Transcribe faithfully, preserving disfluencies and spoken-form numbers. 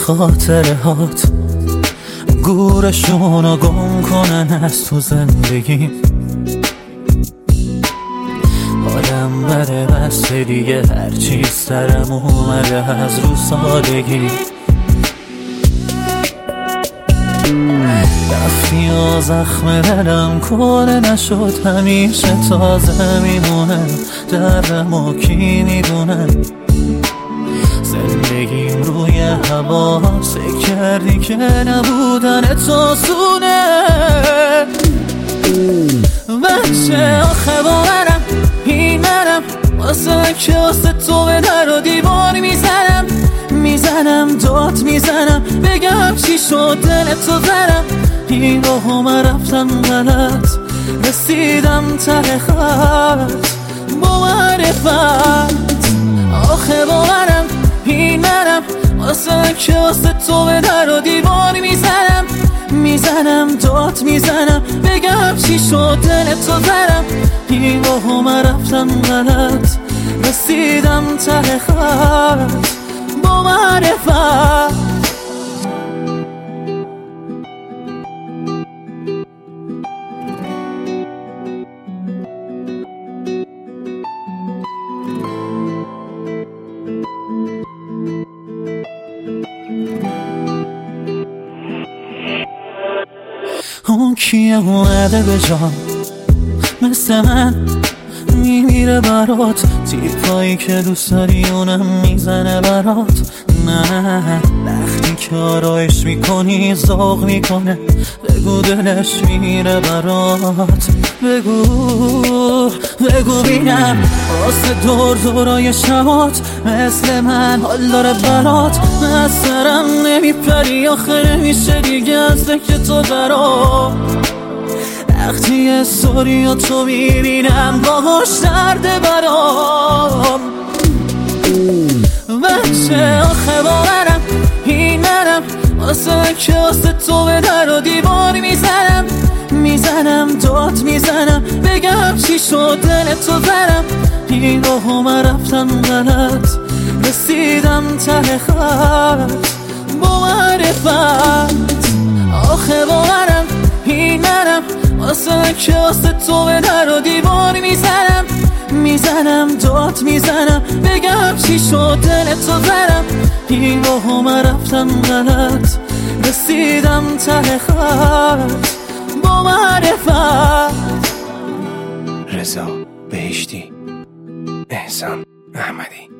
خاطره هات گورشونو گم کنن از تو زندگی. حالم بده بس دیگه هرچی سرم اومده از رو سادگی. رفتی و زخم دلم کنه نشد همیشه تازه میمونه. دردمو کی میدونه زندگیم روی هوا سکر کردی که نبودن تو سونه. بچه آخه باورم این منم واسه که واسه تو به در و دیوار میزنم میزنم داد میزنم بگم چی شد دل تو زنم. این راهو من رفتم غلط رسیدم ته خط با معرفت. آخه باورم این منم واسه که واسه تو به در و دیوار میزنم میزنم داد میزنم بگم چی شد دل تو زنم. این راهو من رفتم غلط رسیدم ته خط با معرفت. اون کیه اومده به جام مثل من میمیره برات تیپایی که دوست داری اونم میزنه برات. نه وقتی که آرایش میکنی ذوق میکنه بگو دلش میره برات. بگو بگو بینم واسه دور دورای شبات مثل من حال داره برات. از سرم نمیپری آخه نمیشه دیگه از ذکر تو برات. وقتی استوری و تو میبینم باهاش درده برام. بچه آخه باورم این منم واسه که واسه تو به در و دیوار میزنم میزنم داد میزنم بگم چی شد دل تو زنم. این راهو من رفتم غلط رسیدم ته خط با معرفت. آخه باورم این منم واسه که واسه تو به در و دیوار میزنم میزنم داد میزنم بگم چی شد دل تو زنم. این راهو من رفتم غلط رسیدم ته خط با معرفت. رضا بهشتی، احسان احمدی.